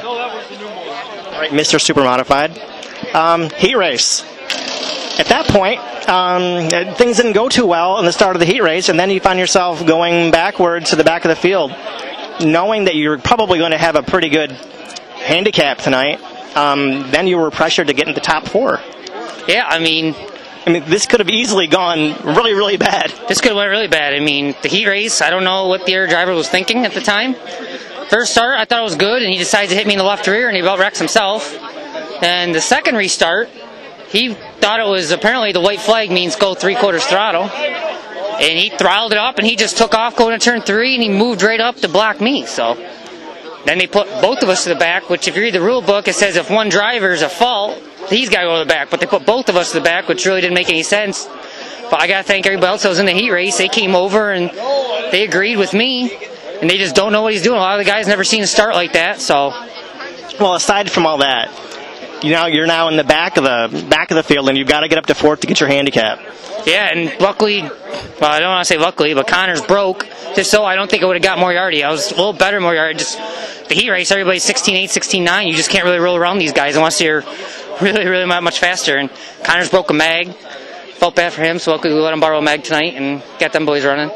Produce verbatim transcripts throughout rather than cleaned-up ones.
All right, Mister Super Modified. Um, heat race. At that point, um, things didn't go too well in the start of the heat race, and then you find yourself going backward to the back of the field, knowing that you're probably going to have a pretty good handicap tonight. Um, then you were pressured to get in the top four. Yeah, I mean... I mean, this could have easily gone really, really bad. This could have went really bad. I mean, the heat race, I don't know what the other driver was thinking at the time. First start, I thought it was good, and he decided to hit me in the left rear, and he about wrecks himself. And the second restart, he thought it was apparently the white flag means go three-quarters throttle. And he throttled it up, and he just took off going to turn three, and he moved right up to block me. So then they put both of us to the back, which if you read the rule book, it says if one driver is at fault, he's got to go to the back. But they put both of us to the back, which really didn't make any sense. But I got to thank everybody else that was in the heat race. They came over, and they agreed with me, and they just don't know what he's doing. A lot of the guys never seen a start like that. So, well, aside from all that, you know, you're now in the back of the back of the field, and you've got to get up to fourth to get your handicap. Yeah, and luckily, well, I don't want to say luckily, but Connors broke. Just so I don't think I would have got Moriarty. I was a little better Moriarty. Just the heat race, everybody's sixteen eight, sixteen nine. You just can't really roll around these guys unless you're really, really much faster. And Connors broke a mag. Felt bad for him, so luckily we let him borrow a mag tonight and got them boys running.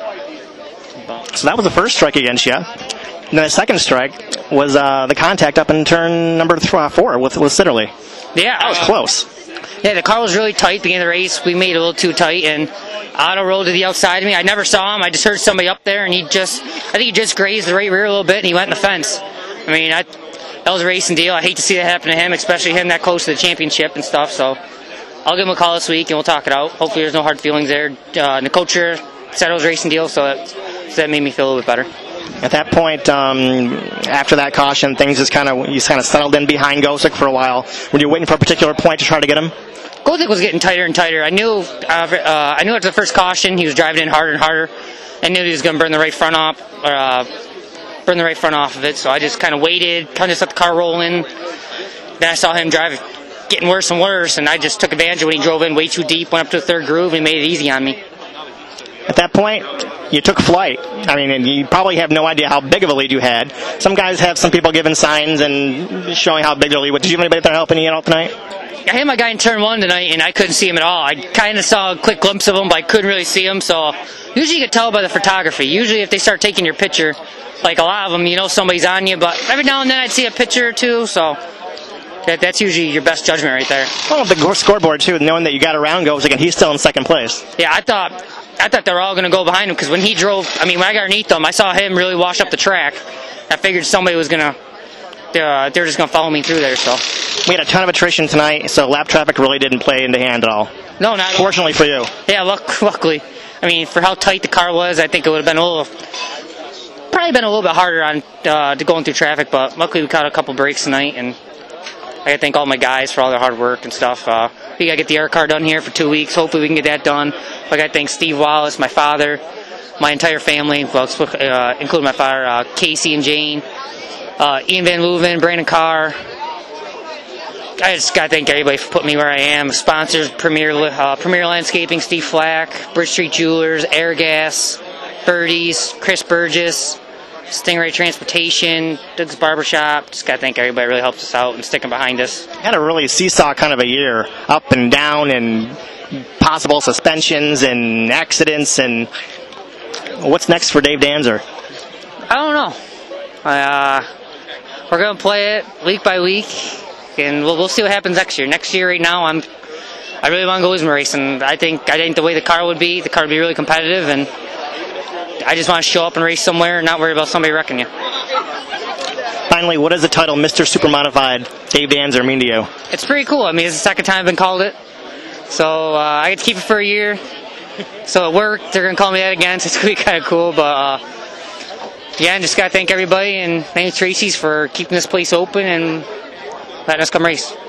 So that was the first strike against you. And then the second strike was uh, the contact up in turn number th- uh, four with, with Sitterly. Yeah. That was close. Yeah, the car was really tight beginning of the race. We made it a little too tight, and Otto rolled to the outside of me. I never saw him. I just heard somebody up there, and he just, I think he just grazed the right rear a little bit, and he went in the fence. I mean, I, that was a racing deal. I hate to see that happen to him, especially him that close to the championship and stuff. So I'll give him a call this week, and we'll talk it out. Hopefully there's no hard feelings there. Uh, the coach here said it was a racing deal, so that, so that made me feel a little bit better. At that point, um, after that caution, things just kind of you kind of settled in behind Gosick for a while. Were you waiting for a particular point to try to get him? Gosick was getting tighter and tighter. I knew, uh, uh, I knew after the first caution he was driving in harder and harder. I knew he was going to burn the right front off, or uh, burn the right front off of it. So I just kind of waited, kind of just let the car roll in. Then I saw him drive, getting worse and worse, and I just took advantage of when he drove in way too deep, went up to the third groove, and he made it easy on me. At that point, you took flight. I mean, and you probably have no idea how big of a lead you had. Some guys have some people giving signs and showing how big their lead was. Did you have anybody there helping you out tonight? I had my guy in turn one tonight, and I couldn't see him at all. I kind of saw a quick glimpse of him, but I couldn't really see him. So usually you can tell by the photography. Usually if they start taking your picture, like a lot of them, you know somebody's on you. But every now and then I'd see a picture or two, so that, that's usually your best judgment right there. Well, the scoreboard, too, knowing that you got around Gosick, and he's still in second place. Yeah, I thought I thought they were all going to go behind him, because when he drove, I mean, when I got underneath him, I saw him really wash up the track. I figured somebody was going to, uh, they were just going to follow me through there, so. We had a ton of attrition tonight, so lap traffic really didn't play into hand at all. No, not Fortunately for you. Yeah, luck, luckily. I mean, for how tight the car was, I think it would have been a little, probably been a little bit harder on uh, to going through traffic, but luckily we caught a couple breaks tonight, and I gotta thank all my guys for all their hard work and stuff. Uh, we gotta get the air car done here for two weeks. Hopefully we can get that done. I gotta thank Steve Wallace, my father, my entire family, well, uh, including my father, uh, Casey and Jane, uh, Ian Van Leuven, Brandon Carr. I just gotta thank everybody for putting me where I am. Sponsors, Premier uh, Premier Landscaping, Steve Flack, Bridge Street Jewelers, Airgas, Birdies, Chris Burgess, Stingray Transportation, Doug's Barbershop. Just gotta thank everybody that really helped us out and sticking behind us. Had a really seesaw kind of a year, up and down, and possible suspensions and accidents. And what's next for Dave Danzer? I don't know. Uh, we're gonna play it week by week, and we'll we'll see what happens next year. Next year, right now, I'm I really want to go Wisma racing. I think I think the way the car would be, the car would be really competitive, and I just want to show up and race somewhere and not worry about somebody wrecking you. Finally, what does the title Mister Super Modified Dave Danzer mean to you? It's pretty cool. I mean, it's the second time I've been called it. So uh, I get to keep it for a year. So it worked. They're going to call me that again, so it's going to be kind of cool. But uh, yeah, I just got to thank everybody and thank Tracy's for keeping this place open and letting us come race.